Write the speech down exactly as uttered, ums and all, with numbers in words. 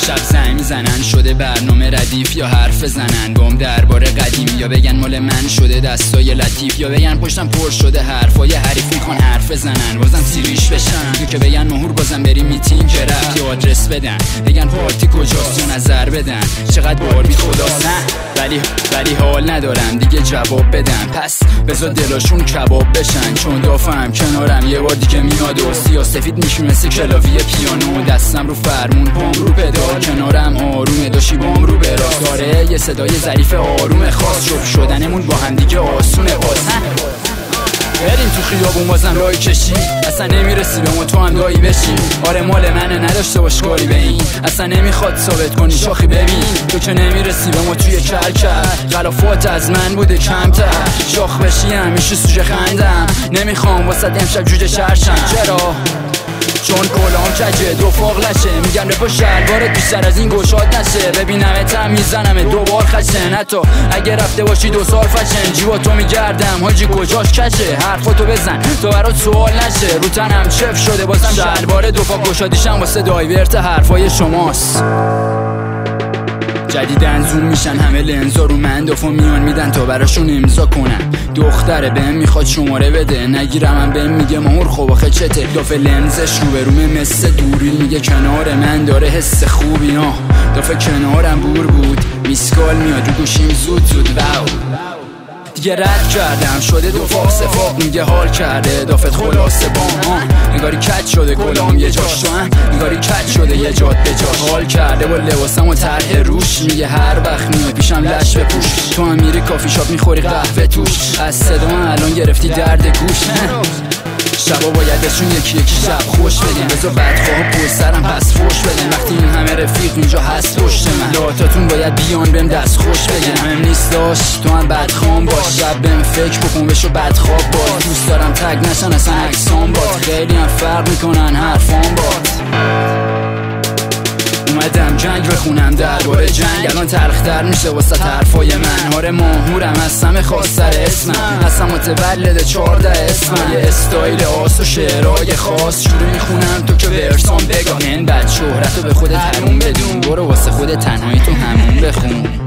شب زنگ میزنن شده برنامه ردیف، یا حرف بزنن بام درباره قدیم، یا بگن مال من شده دستای لطیف، یا بگن پشتم پر شده حرفای حریف میخوان حرف بزنن بازم سیریش بشن، یا که بگن مهور بازم بریم میتینگ که رفت، یا آدرس بدن بگن پارتی کجاست یا نظر بدن چقدر بار بی خداست. نه ولی ولی حال ندارم دیگه جواب بدم، پس بذار دلاشون کباب بشن، چون دافعم کنارم یه بار دیگه میاد و سیاسفید میشون مثل کلاوی پیانو، دستم رو فرمون پام رو پدال، کنارم آرومه داشی بام رو براست، داره یه صدای ظریف آروم خاص، شب شدنمون با هم دیگه آسونه باز. بریم تو خیابون بازم رای کشی، اصلا نمیرسی به ما تو هم دایی بشی، آره مال منه نداشته باش کاری به این، اصلا نمیخواد ثابت کنی شاخی ببین، تو که نمیرسی به ما توی کل کرد، غلافات از من بوده کمتر، شاخ بشی همیشه سوژه خندم، نمیخوام واسه امشب جوجه شرشم. چرا؟ چون کلام کجه دو فاق لشه، میگن رفا شلوارت بیشتر از این گشاد نشه، ببینمتم میزنمه دوبار خشن، حتی اگه رفته باشی دو سال فشن، جیوا تو میگردم حاجی کجاش کشه، حرفاتو بزن تو برات سوال نشه، رو تنم چف شده بازم شلوار دو فاق گشادیشم واسه دایورت حرفای شماست. جدیدن زوم میشن همه لنزا رو من، دفعه میان میدن تا براشون امضا کنم، دختره بهم میخواد شماره بده، نگیرم هم بهم میگه مهور خوب آخه چته، دفعه لنزش رو برومه مثل دوریل، میگه کنار من داره حس خوبی ها، دفعه کنارم بور بود میسکال میاد رو گوشیم زود زود واو، دیگه رد کردم شده دو فاق سفاق، میگه حال کرده دافت خلاصه بام، نگاری کج شده کلام یه جاش تو هم، نگاری کج شده یه جاد به جاش، حال کرده با لباسم و طرح روش، میگه هر وقت میاد پیشم لش بپوش، تو هم میری کافی شاپ میخوری قهوه توش، از صدا الان گرفتی درد گوش، شبا باید بهشون یکی یکی شب خوش بدیم، بذار بدخواه پول سرم پس فوش بدیم، وقتی این همه رفیق اینجا هست پشت من، لاتاتون باید بیان بهم دست خوش بگم، مهم نیست داشت تو هم بدخوام باش، شب بهم فکر بکن بشو بدخواب باز، دوست دارم تگ نشن اصلا عکسام باد، خیلی هم فرق میکنن حرفام باد، اومدم جنگ بخونم درباره جنگ، الان تلختر میشه واسه حرفای من، آره ماهورم هستم خاص سر اسمم، هستم متولد چارده اسمم، یه استایل آس و شعرهای خاص، شروع میخونم تو که ورسام بگاه، این بد شهرتو به خودت حروم بدون، برو واسه خودت تنهایی تو همون بخون.